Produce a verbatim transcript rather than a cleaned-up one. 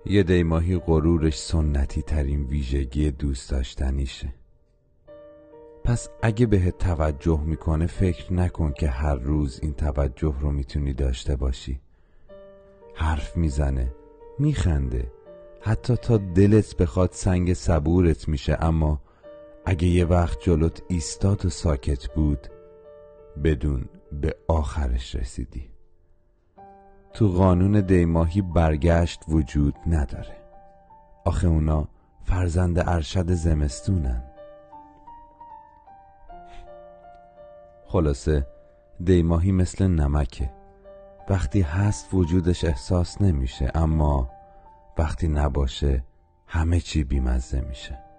یه دیماهی غرورش سنتی ترین ویژگی دوست داشتنیشه. پس اگه بهت توجه میکنه فکر نکن که هر روز این توجه رو میتونی داشته باشی. حرف میزنه، میخنده، حتی تا دلت بخواد سنگ صبورت میشه، اما اگه یه وقت جلوت ایستاد و ساکت بود بدون به آخرش رسیدی. تو قانون دیماهی برگشت وجود نداره. آخه اونا فرزند ارشد زمستونن. خلاصه دیماهی مثل نمکه. وقتی هست وجودش احساس نمیشه، اما وقتی نباشه همه چی بیمزه میشه.